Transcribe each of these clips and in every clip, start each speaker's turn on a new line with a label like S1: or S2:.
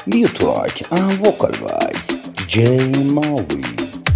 S1: Biotrack and vocal by DJ Maui.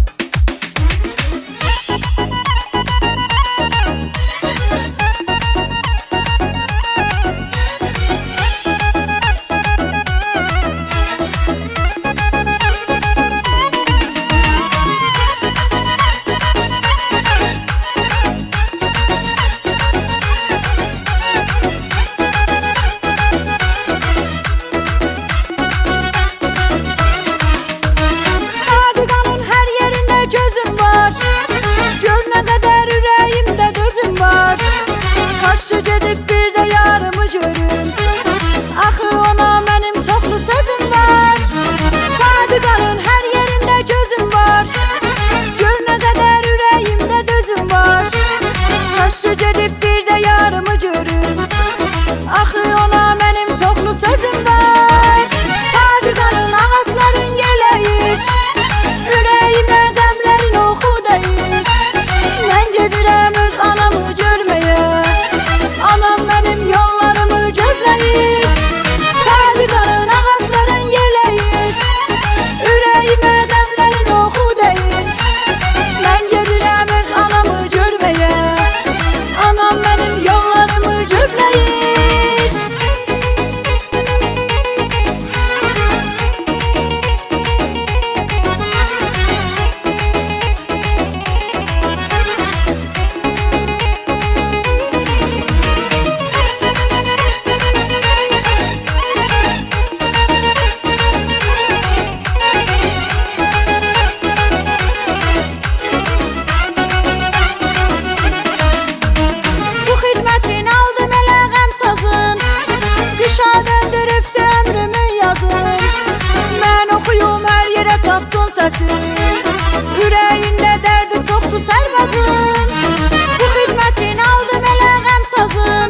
S2: Ürəyində dərdi çoxdur sərbazın. Bu xidmətin aldım elə qəm sazın.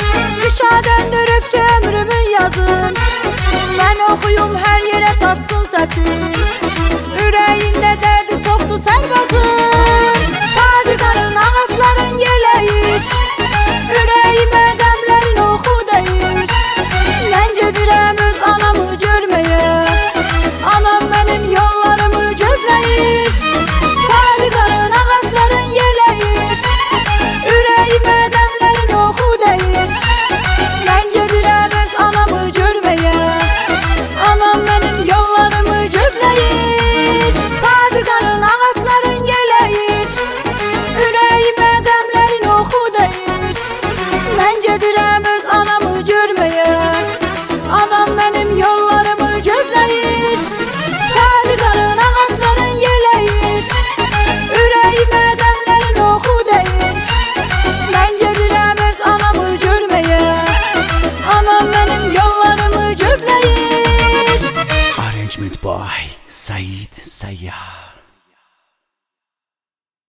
S2: Qışa döndürübdü ömrümün yazın. Mən oxuyum hər yerə çatsın səsin. Ürəyində dərdi çoxdur sərbazın. Tadiqanın ağaçların yeləyir. Ürəyimə qəmlərin oxu deyir. Mən gedirəm öz anamı görməyə. Anam mənim yollarımı gözləyir. Tadiqanın ağaçların yeləyir. Ürəyimə qəmlərin oxu deyir. Mən gedirəm öz anamı görməyə. Anam mənim yollarımı gözləyir. Tadiqanın ağaçların yeləyir. Ürəyimə qəmlərin oxu deyir. Mən gedirəm öz anamı görməyə. Anam mənim yollarımı gözləyir. Tadiqanın ağaçların yeləyir. Ürəyimə qəmlərin oxu deyir. Mən gedirəm öz anamı görməyə. Anam mənim yollarımı gözləyir.
S1: Arrangement by Said Sayyar.